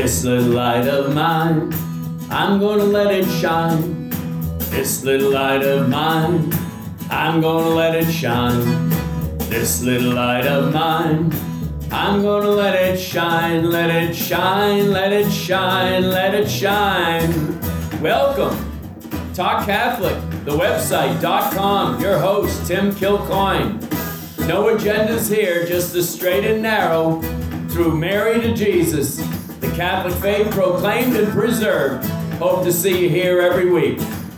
This little light of mine, I'm gonna let it shine. This little light of mine, I'm gonna let it shine. This little light of mine, I'm gonna let it shine, let it shine, let it shine, let it shine. Welcome, Talk Catholic, the website.com, your host, Tim Kilcoyne. No agendas here, just the straight and narrow, through Mary to Jesus, the Catholic faith proclaimed and preserved. Hope to see you here every week.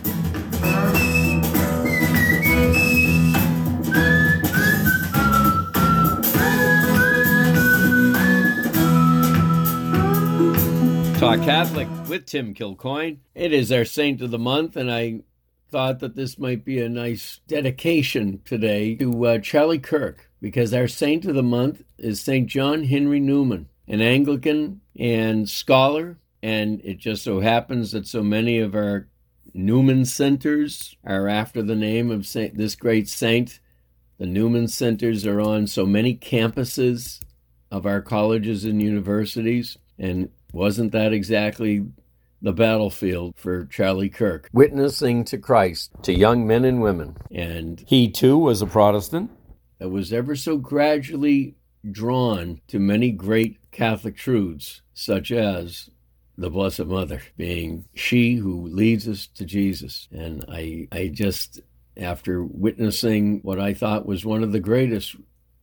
Talk Catholic with Tim Kilcoyne. It is our Saint of the Month, and I thought that this might be a nice dedication today to Charlie Kirk, because our Saint of the Month is St. John Henry Newman, an Anglican and scholar, and it just so happens that so many of our Newman Centers are after the name of this great saint. The Newman Centers are on so many campuses of our colleges and universities, and wasn't that exactly the battlefield for Charlie Kirk? Witnessing to Christ to young men and women. And he too was a Protestant that was ever so gradually drawn to many great Catholic truths, such as the Blessed Mother being she who leads us to Jesus. And I just, after witnessing what I thought was one of the greatest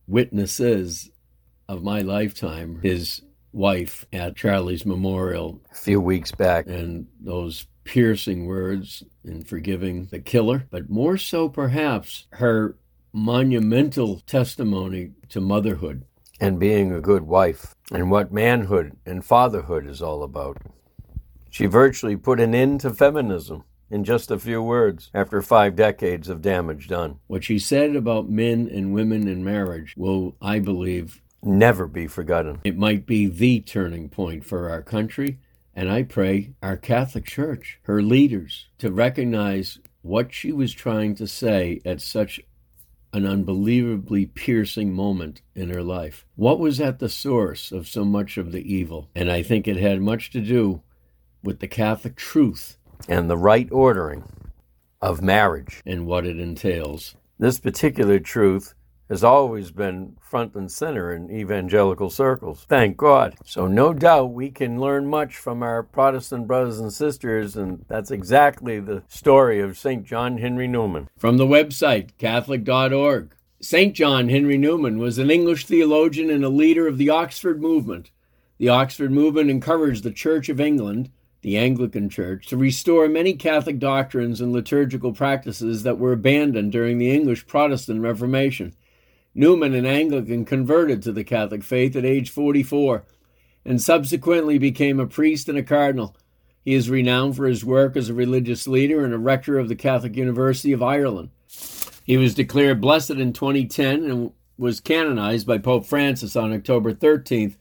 witnesses of my lifetime, his wife at Charlie's memorial a few weeks back, and those piercing words in forgiving the killer, but more so perhaps her monumental testimony to motherhood and being a good wife and what manhood and fatherhood is all about. She virtually put an end to feminism in just a few words after 5 decades of damage done. What she said about men and women in marriage will, I believe, never be forgotten. It might be the turning point for our country, and I pray our Catholic Church, her leaders, to recognize what she was trying to say at such an unbelievably piercing moment in her life. What was at the source of so much of the evil? And I think it had much to do with the Catholic truth and the right ordering of marriage and what it entails. This particular truth has always been front and center in evangelical circles. Thank God. So no doubt we can learn much from our Protestant brothers and sisters, and that's exactly the story of St. John Henry Newman. From the website, Catholic.org. St. John Henry Newman was an English theologian and a leader of the Oxford movement. The Oxford movement encouraged the Church of England, the Anglican Church, to restore many Catholic doctrines and liturgical practices that were abandoned during the English Protestant Reformation. Newman, an Anglican, converted to the Catholic faith at age 44 and subsequently became a priest and a cardinal. He is renowned for his work as a religious leader and a rector of the Catholic University of Ireland. He was declared blessed in 2010 and was canonized by Pope Francis on October 13,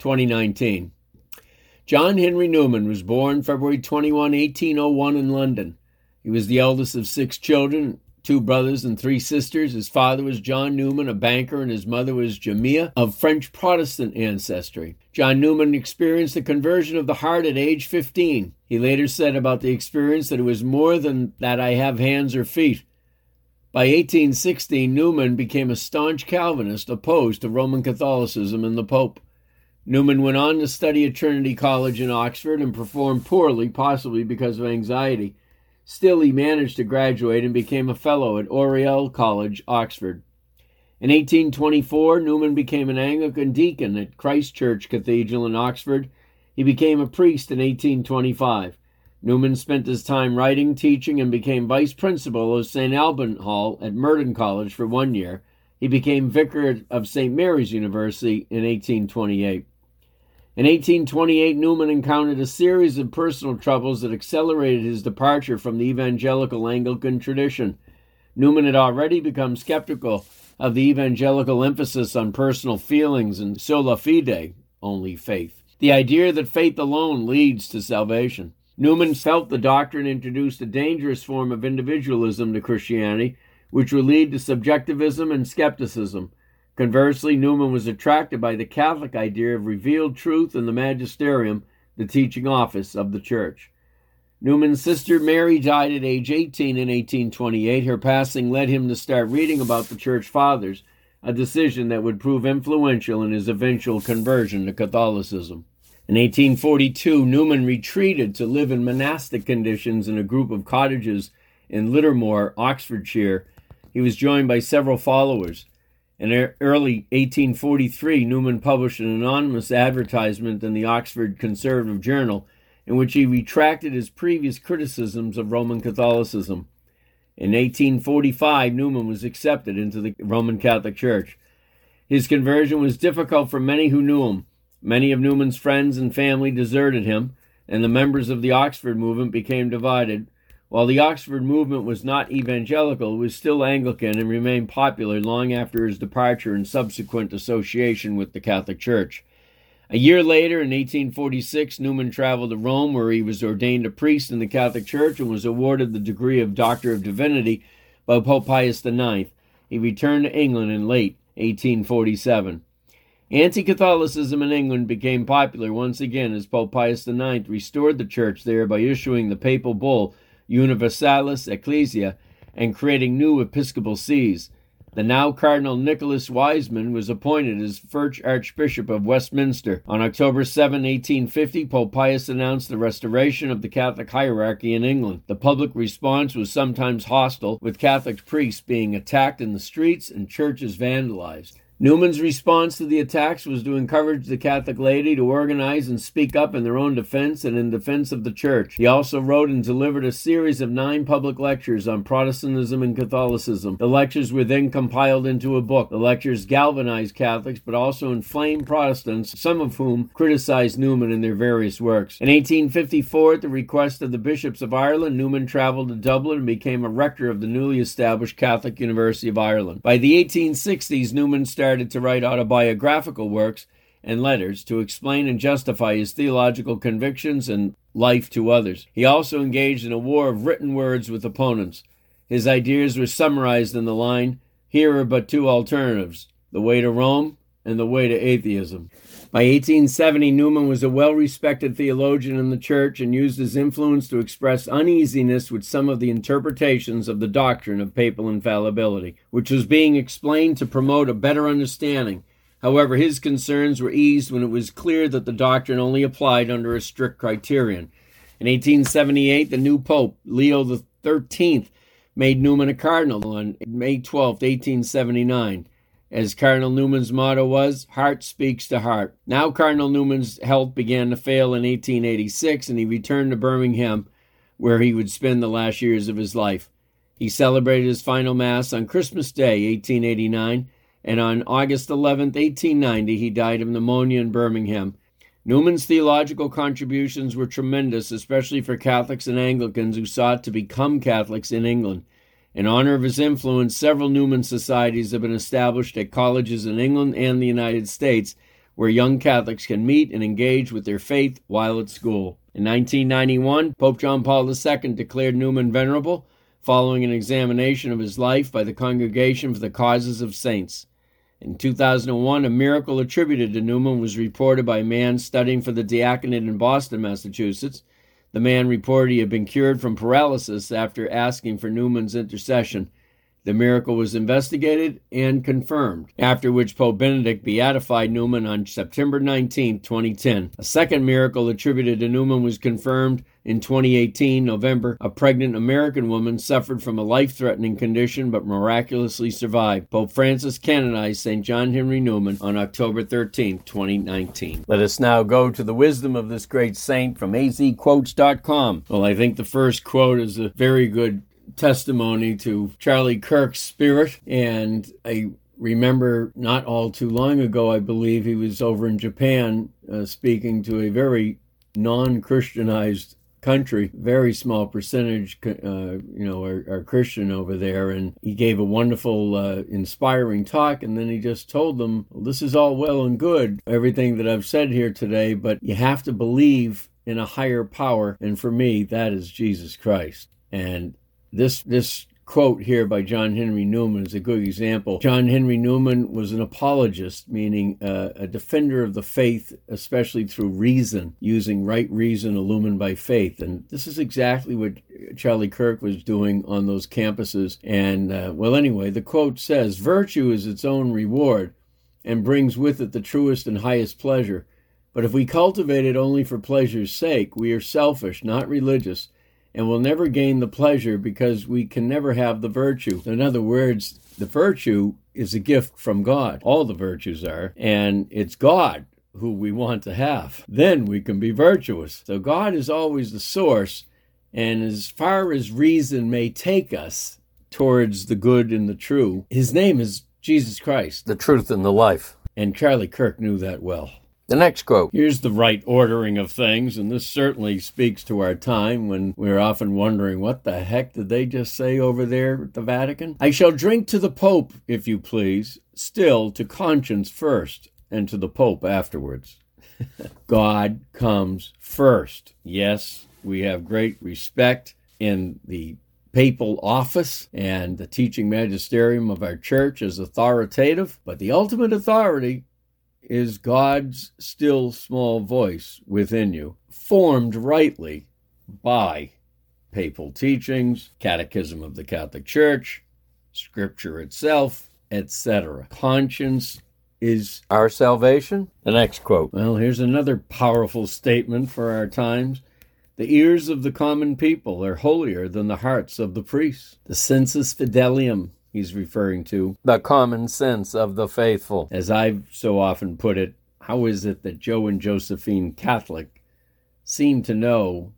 2019. John Henry Newman was born February 21, 1801 in London. He was the eldest of 6 children, 2 brothers and 3 sisters. His father was John Newman, a banker, and his mother was Jamia, of French Protestant ancestry. John Newman experienced the conversion of the heart at age 15. He later said about the experience that it was more than that I have hands or feet. By 1816, Newman became a staunch Calvinist opposed to Roman Catholicism and the Pope. Newman went on to study at Trinity College in Oxford and performed poorly, possibly because of anxiety. Still, he managed to graduate and became a fellow at Oriel College, Oxford. In 1824, Newman became an Anglican deacon at Christ Church Cathedral in Oxford. He became a priest in 1825. Newman spent his time writing, teaching, and became vice principal of St. Alban Hall at Merton College for 1 year. He became vicar of St. Mary's University in 1828. In 1828, Newman encountered a series of personal troubles that accelerated his departure from the evangelical Anglican tradition. Newman had already become skeptical of the evangelical emphasis on personal feelings and sola fide, only faith, the idea that faith alone leads to salvation. Newman felt the doctrine introduced a dangerous form of individualism to Christianity, which would lead to subjectivism and skepticism. Conversely, Newman was attracted by the Catholic idea of revealed truth in the magisterium, the teaching office of the church. Newman's sister Mary died at age 18 in 1828. Her passing led him to start reading about the church fathers, a decision that would prove influential in his eventual conversion to Catholicism. In 1842, Newman retreated to live in monastic conditions in a group of cottages in Littlemore, Oxfordshire. He was joined by several followers. In early 1843, Newman published an anonymous advertisement in the Oxford Conservative Journal in which he retracted his previous criticisms of Roman Catholicism. In 1845, Newman was accepted into the Roman Catholic Church. His conversion was difficult for many who knew him. Many of Newman's friends and family deserted him, and the members of the Oxford movement became divided. While the Oxford movement was not evangelical, it was still Anglican and remained popular long after his departure and subsequent association with the Catholic Church. A year later, in 1846, Newman traveled to Rome, where he was ordained a priest in the Catholic Church and was awarded the degree of Doctor of Divinity by Pope Pius IX. He returned to England in late 1847. Anti-Catholicism in England became popular once again as Pope Pius IX restored the church there by issuing the papal bull Universalis Ecclesia and creating new episcopal sees. The now Cardinal Nicholas Wiseman was appointed as first Archbishop of Westminster. On October 7, 1850, Pope Pius announced the restoration of the Catholic hierarchy in England. The public response was sometimes hostile, with Catholic priests being attacked in the streets and churches vandalized. Newman's response to the attacks was to encourage the Catholic laity to organize and speak up in their own defense and in defense of the Church. He also wrote and delivered a series of 9 public lectures on Protestantism and Catholicism. The lectures were then compiled into a book. The lectures galvanized Catholics, but also inflamed Protestants, some of whom criticized Newman in their various works. In 1854, at the request of the bishops of Ireland, Newman traveled to Dublin and became a rector of the newly established Catholic University of Ireland. By the 1860s, Newman started to write autobiographical works and letters to explain and justify his theological convictions and life to others. He also engaged in a war of written words with opponents. His ideas were summarized in the line, "Here are but 2 alternatives, the way to Rome and the way to atheism." By 1870, Newman was a well-respected theologian in the church and used his influence to express uneasiness with some of the interpretations of the doctrine of papal infallibility, which was being explained to promote a better understanding. However, his concerns were eased when it was clear that the doctrine only applied under a strict criterion. In 1878, the new Pope, Leo XIII, made Newman a cardinal on May 12, 1879. As Cardinal Newman's motto was, "Heart speaks to heart." Now Cardinal Newman's health began to fail in 1886, and he returned to Birmingham, where he would spend the last years of his life. He celebrated his final Mass on Christmas Day, 1889, and on August 11, 1890, he died of pneumonia in Birmingham. Newman's theological contributions were tremendous, especially for Catholics and Anglicans who sought to become Catholics in England. In honor of his influence, several Newman societies have been established at colleges in England and the United States, where young Catholics can meet and engage with their faith while at school. In 1991, Pope John Paul II declared Newman venerable, following an examination of his life by the Congregation for the Causes of Saints. In 2001, a miracle attributed to Newman was reported by a man studying for the diaconate in Boston, Massachusetts. The man reported he had been cured from paralysis after asking for Newman's intercession. The miracle was investigated and confirmed, after which Pope Benedict beatified Newman on September 19, 2010. A second miracle attributed to Newman was confirmed in 2018, November. A pregnant American woman suffered from a life-threatening condition but miraculously survived. Pope Francis canonized St. John Henry Newman on October 13, 2019. Let us now go to the wisdom of this great saint from azquotes.com. Well, I think the first quote is a very good testimony to Charlie Kirk's spirit, and I remember not all too long ago, I believe he was over in Japan speaking to a very non-Christianized country. Very small percentage are Christian over there, and he gave a wonderful inspiring talk, and then he just told them, well, this is all well and good, everything that I've said here today, but you have to believe in a higher power, and for me that is Jesus Christ. And this quote here by John Henry Newman is a good example. John Henry Newman was an apologist, meaning a defender of the faith, especially through reason, using right reason illumined by faith. And this is exactly what Charlie Kirk was doing on those campuses. And, well, anyway, the quote says, "Virtue is its own reward and brings with it the truest and highest pleasure. But if we cultivate it only for pleasure's sake, we are selfish, not religious, and will never gain the pleasure because we can never have the virtue." In other words, the virtue is a gift from God. All the virtues are, and it's God who we want to have. Then we can be virtuous. So God is always the source, and as far as reason may take us towards the good and the true, his name is Jesus Christ, the truth and the life. And Charlie Kirk knew that well. The next quote. Here's the right ordering of things, and this certainly speaks to our time when we're often wondering, what the heck did they just say over there at the Vatican? "I shall drink to the Pope, if you please, still to conscience first, and to the Pope afterwards." God comes first. Yes, we have great respect in the papal office and the teaching magisterium of our church is authoritative, but the ultimate authority is God's still small voice within you, formed rightly by papal teachings, Catechism of the Catholic Church, Scripture itself, etc. Conscience is our salvation. The next quote. Well, here's another powerful statement for our times. "The ears of the common people are holier than the hearts of the priests." The sensus fidelium he's referring to, the common sense of the faithful. As I've so often put it, how is it that Joe and Josephine Catholic seem to know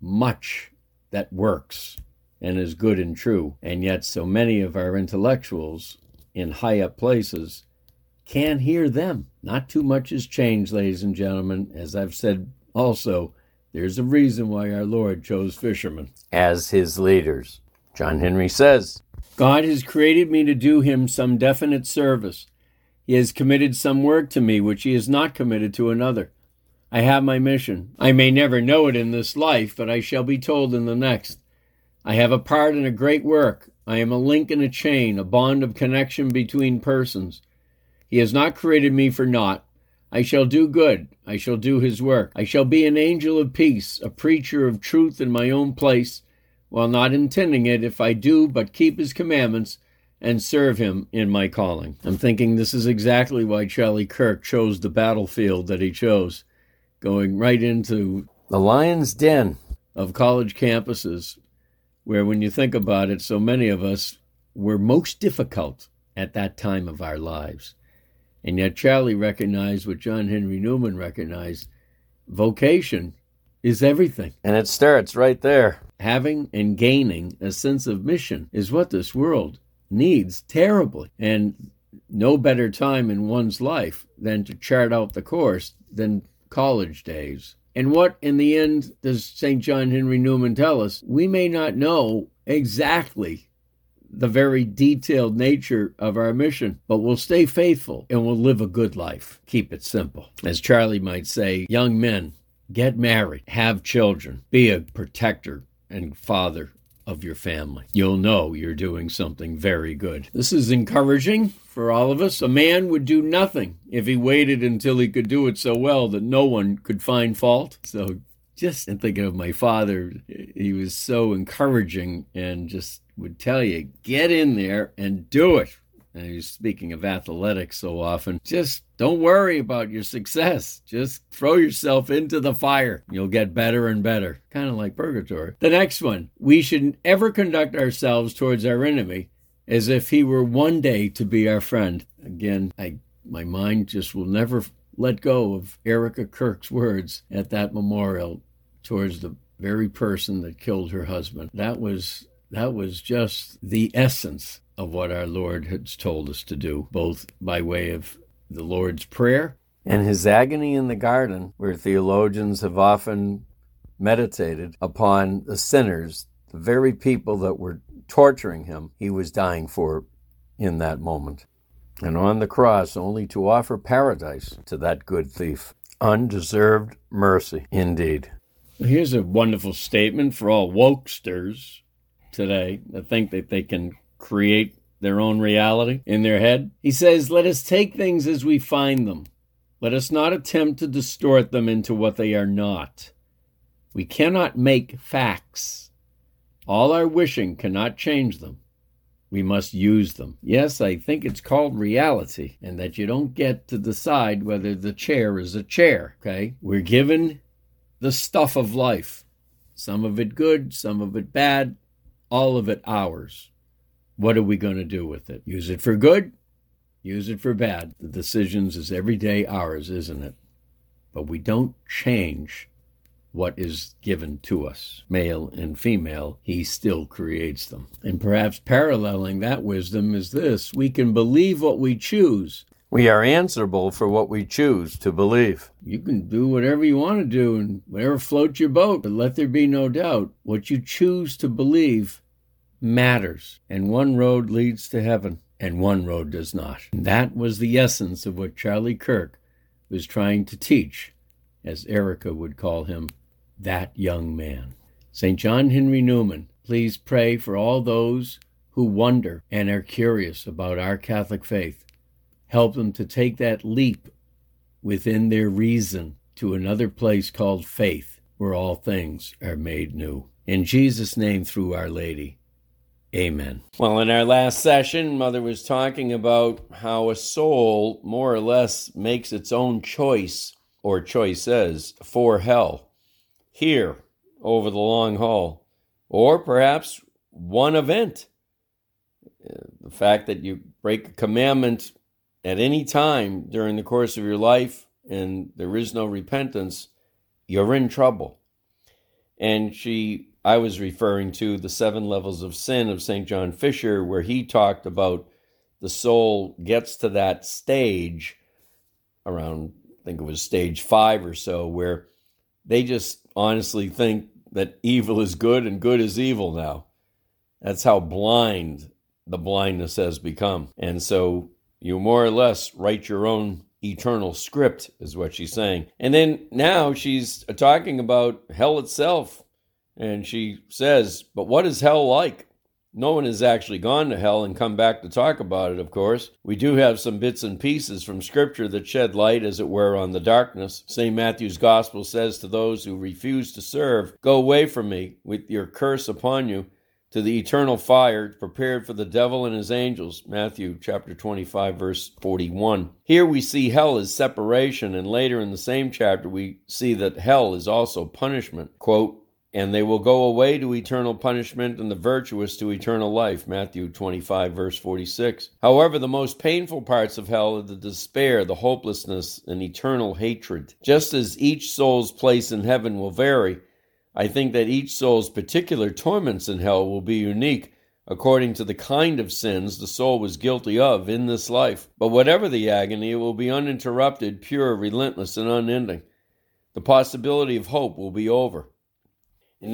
much that works and is good and true, and yet so many of our intellectuals in high up places can't hear them? Not too much has changed, ladies and gentlemen. As I've said also, there's a reason why our Lord chose fishermen as his leaders. John Henry says, "God has created me to do him some definite service. He has committed some work to me which he has not committed to another. I have my mission. I may never know it in this life, but I shall be told in the next. I have a part in a great work. I am a link in a chain, a bond of connection between persons. He has not created me for naught. I shall do good. I shall do his work. I shall be an angel of peace, a preacher of truth in my own place, while not intending it, if I do but keep his commandments and serve him in my calling." I'm thinking this is exactly why Charlie Kirk chose the battlefield that he chose, going right into the lion's den of college campuses, where when you think about it, so many of us were most difficult at that time of our lives. And yet Charlie recognized what John Henry Newman recognized. Vocation is everything. And it starts right there. Having and gaining a sense of mission is what this world needs terribly. And no better time in one's life than to chart out the course than college days. And what, in the end, does St. John Henry Newman tell us? We may not know exactly the very detailed nature of our mission, but we'll stay faithful and we'll live a good life. Keep it simple. As Charlie might say, young men, get married, have children, be a protector and father of your family. You'll know you're doing something very good. This is encouraging for all of us. A man would do nothing if he waited until he could do it so well that no one could find fault. So just thinking of my father, he was so encouraging and just would tell you, get in there and do it. And he's speaking of athletics so often. Just don't worry about your success. Just throw yourself into the fire. You'll get better and better. Kind of like purgatory. The next one. We should ever conduct ourselves towards our enemy as if he were one day to be our friend. Again, my mind just will never let go of Erica Kirk's words at that memorial towards the very person that killed her husband. That was just the essence of what our Lord has told us to do, both by way of the Lord's Prayer and his agony in the garden, where theologians have often meditated upon the sinners, the very people that were torturing him, he was dying for in that moment. And on the cross, only to offer paradise to that good thief. Undeserved mercy, indeed. Here's a wonderful statement for all wokesters. today that think that they can create their own reality in their head. He says, let us take things as we find them. Let us not attempt to distort them into what they are not. We cannot make facts. All our wishing cannot change them. We must use them. Yes, I think it's called reality, and that you don't get to decide whether the chair is a chair, okay? We're given the stuff of life. Some of it good, some of it bad, all of it ours. What are we going to do with it? Use it for good? Use it for bad? The decisions is every day ours, isn't it? But we don't change what is given to us, male and female. He still creates them. And perhaps paralleling that wisdom is this: we can believe what we choose. We are answerable for what we choose to believe. You can do whatever you want to do and whatever floats your boat, but let there be no doubt, what you choose to believe matters. And one road leads to heaven, and one road does not. And that was the essence of what Charlie Kirk was trying to teach, as Erica would call him, that young man. St. John Henry Newman, please pray for all those who wonder and are curious about our Catholic faith. Help them to take that leap within their reason to another place called faith, where all things are made new. In Jesus' name, through Our Lady. Amen. Well, in our last session, Mother was talking about how a soul more or less makes its own choice, or choices, for hell. Here, over the long haul, or perhaps one event. The fact that you break a commandment at any time during the course of your life and there is no repentance, you're in trouble. And I was referring to the 7 levels of sin of St. John Fisher, where he talked about the soul gets to that stage around, I think it was stage 5 or so, where they just honestly think that evil is good and good is evil now. That's how blind the blindness has become. And so you more or less write your own eternal script, is what she's saying. And then now she's talking about hell itself. And she says, but what is hell like? No one has actually gone to hell and come back to talk about it, of course. We do have some bits and pieces from Scripture that shed light, as it were, on the darkness. St. Matthew's Gospel says to those who refuse to serve, go away from me with your curse upon you to the eternal fire prepared for the devil and his angels. Matthew chapter 25, verse 41. Here we see hell as separation, and later in the same chapter we see that hell is also punishment. Quote, and they will go away to eternal punishment and the virtuous to eternal life. Matthew 25, verse 46. However, the most painful parts of hell are the despair, the hopelessness, and eternal hatred. Just as each soul's place in heaven will vary, I think that each soul's particular torments in hell will be unique according to the kind of sins the soul was guilty of in this life. But whatever the agony, it will be uninterrupted, pure, relentless, and unending. The possibility of hope will be over. In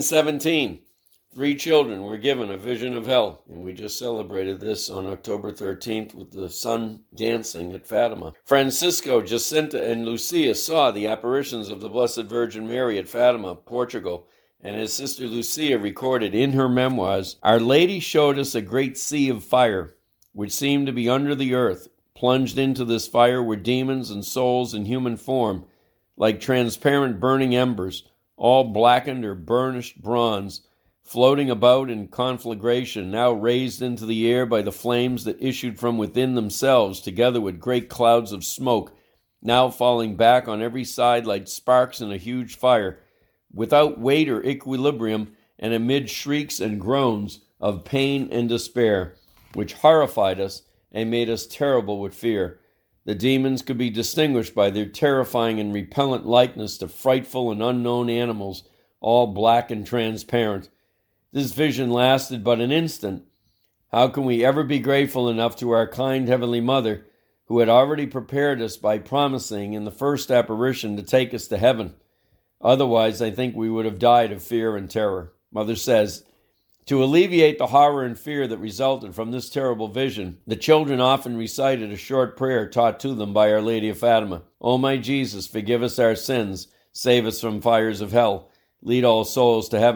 1917, 3 children were given a vision of hell, and we just celebrated this on October 13th with the sun dancing at Fatima. Francisco, Jacinta, and Lucia saw the apparitions of the Blessed Virgin Mary at Fatima, Portugal, and his sister Lucia recorded in her memoirs, Our Lady showed us a great sea of fire, which seemed to be under the earth. Plunged into this fire were demons and souls in human form, like transparent burning embers, all blackened or burnished bronze, floating about in conflagration, now raised into the air by the flames that issued from within themselves, together with great clouds of smoke, now falling back on every side like sparks in a huge fire, without weight or equilibrium, and amid shrieks and groans of pain and despair, which horrified us and made us terrible with fear. The demons could be distinguished by their terrifying and repellent likeness to frightful and unknown animals, all black and transparent. This vision lasted but an instant. How can we ever be grateful enough to our kind Heavenly Mother, who had already prepared us by promising in the first apparition to take us to heaven? Otherwise, I think we would have died of fear and terror. Mother says, to alleviate the horror and fear that resulted from this terrible vision, the children often recited a short prayer taught to them by Our Lady of Fatima. O my Jesus, forgive us our sins, save us from fires of hell, lead all souls to heaven,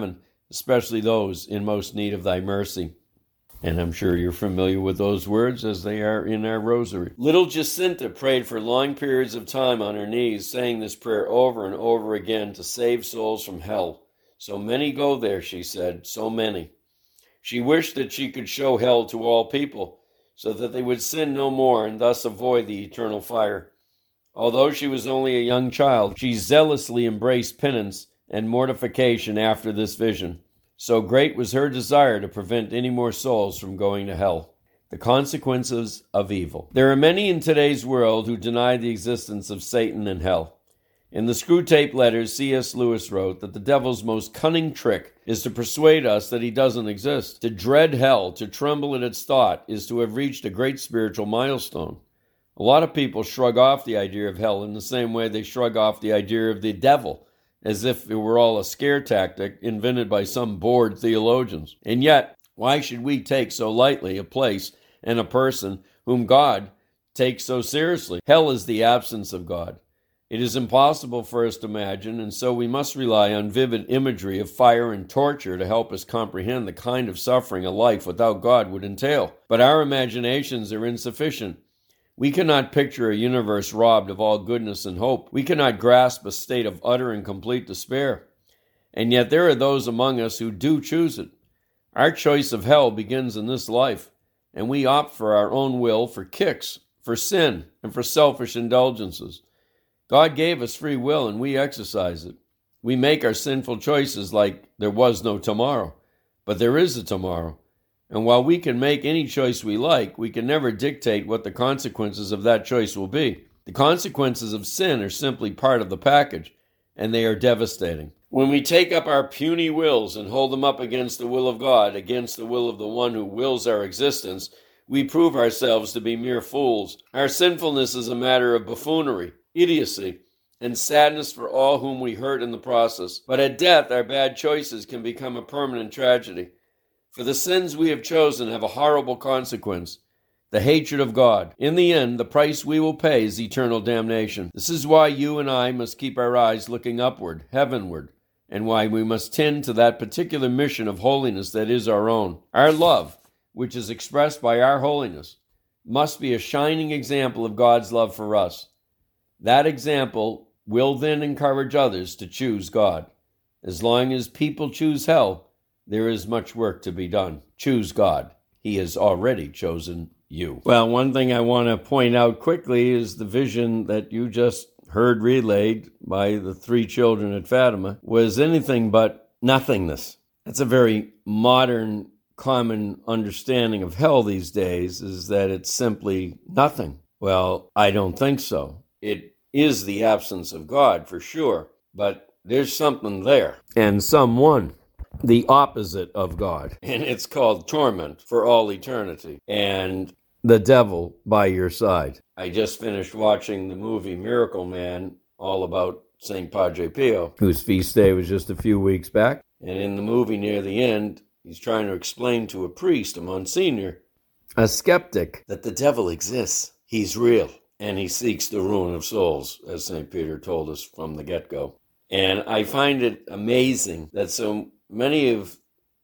especially those in most need of thy mercy. And I'm sure you're familiar with those words as they are in our rosary. Little Jacinta prayed for long periods of time on her knees, saying this prayer over and over again to save souls from hell. So many go there, she said, so many. She wished that she could show hell to all people, so that they would sin no more and thus avoid the eternal fire. Although she was only a young child, she zealously embraced penance and mortification after this vision. So great was her desire to prevent any more souls from going to hell. The consequences of evil. There are many in today's world who deny the existence of Satan and hell. In the Screwtape Letters, C.S. Lewis wrote that the devil's most cunning trick is to persuade us that he doesn't exist. To dread hell, to tremble at its thought, is to have reached a great spiritual milestone. A lot of people shrug off the idea of hell in the same way they shrug off the idea of the devil, as if it were all a scare tactic invented by some bored theologians. And yet, why should we take so lightly a place and a person whom God takes so seriously? Hell is the absence of God. It is impossible for us to imagine, and so we must rely on vivid imagery of fire and torture to help us comprehend the kind of suffering a life without God would entail. But our imaginations are insufficient. We cannot picture a universe robbed of all goodness and hope. We cannot grasp a state of utter and complete despair. And yet there are those among us who do choose it. Our choice of hell begins in this life, and we opt for our own will, for kicks, for sin, and for selfish indulgences. God gave us free will, and we exercise it. We make our sinful choices like there was no tomorrow, but there is a tomorrow. And while we can make any choice we like, we can never dictate what the consequences of that choice will be. The consequences of sin are simply part of the package, and they are devastating. When we take up our puny wills and hold them up against the will of God, against the will of the one who wills our existence, we prove ourselves to be mere fools. Our sinfulness is a matter of buffoonery, idiocy, and sadness for all whom we hurt in the process. But at death, our bad choices can become a permanent tragedy. For the sins we have chosen have a horrible consequence, the hatred of God. In the end, the price we will pay is eternal damnation. This is why you and I must keep our eyes looking upward, heavenward, and why we must tend to that particular mission of holiness that is our own. Our love, which is expressed by our holiness, must be a shining example of God's love for us. That example will then encourage others to choose God. As long as people choose hell, there is much work to be done. Choose God. He has already chosen you. Well, one thing I want to point out quickly is the vision that you just heard relayed by the three children at Fatima was anything but nothingness. That's a very modern, common understanding of hell these days, is that it's simply nothing. Well, I don't think so. It is the absence of God for sure, but there's something there and someone, the opposite of God, and it's called torment for all eternity, and the devil by your side. I just finished watching the movie Miracle Man, all about St. Padre Pio, whose feast day was just a few weeks back, and in the movie near the end, he's trying to explain to a priest, a Monsignor, a skeptic, that the devil exists. He's real, and he seeks the ruin of souls, as St. Peter told us from the get-go. And I find it amazing that so many of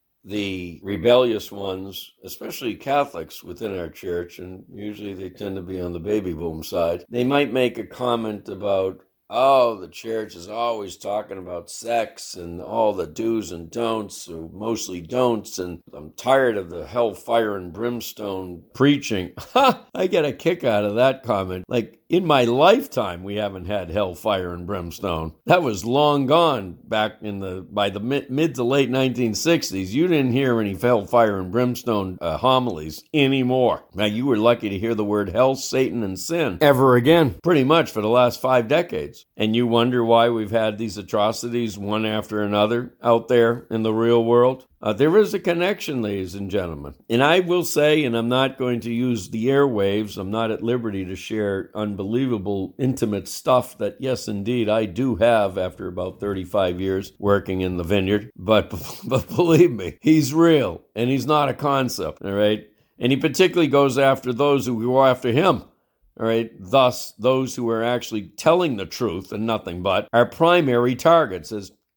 the rebellious ones, especially Catholics within our church, and usually they tend to be on the baby boom side, they might make a comment about, oh, the church is always talking about sex and all the do's and don'ts, or mostly don'ts, and I'm tired of the hellfire and brimstone preaching. I get a kick out of that comment. Like, in my lifetime, we haven't had hellfire and brimstone. That was long gone back by the mid to late 1960s. You didn't hear any hellfire and brimstone homilies anymore. Now, you were lucky to hear the word hell, Satan, and sin ever again, pretty much for the last 5 decades. And you wonder why we've had these atrocities one after another out there in the real world? There is a connection, ladies and gentlemen. And I will say, and I'm not going to use the airwaves, I'm not at liberty to share unbelievable, intimate stuff that, yes, indeed, I do have after about 35 years working in the vineyard. But believe me, he's real, and he's not a concept, all right? And he particularly goes after those who go after him. All right, thus, those who are actually telling the truth and nothing but are primary targets, as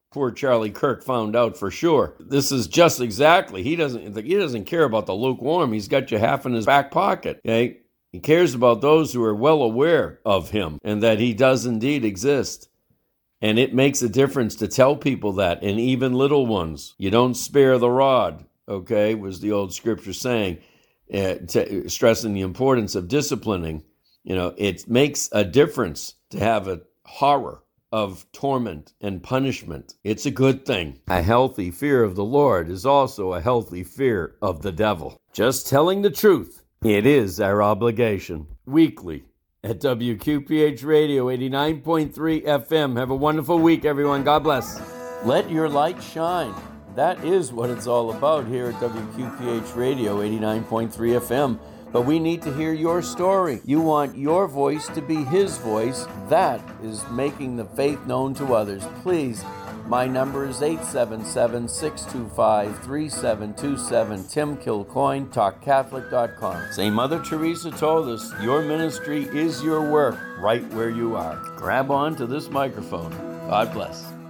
Poor Charlie Kirk found out for sure. This is just exactly. He doesn't care about the lukewarm. He's got you half in his back pocket. Okay? He cares about those who are well aware of him and that he does indeed exist. And it makes a difference to tell people that, and even little ones. You don't spare the rod, okay, was the old scripture saying, stressing the importance of disciplining. It makes a difference to have a horror of torment and punishment. It's a good thing. A healthy fear of the Lord is also a healthy fear of the devil. Just telling the truth. It is our obligation. Weekly at WQPH Radio 89.3 FM. Have a wonderful week, everyone. God bless. Let your light shine. That is what it's all about here at WQPH Radio 89.3 FM. But we need to hear your story. You want your voice to be his voice. That is making the faith known to others. Please, my number is 877-625-3727. Tim Kilcoyne, TalkCatholic.com. St. Mother Teresa told us, your ministry is your work right where you are. Grab on to this microphone. God bless.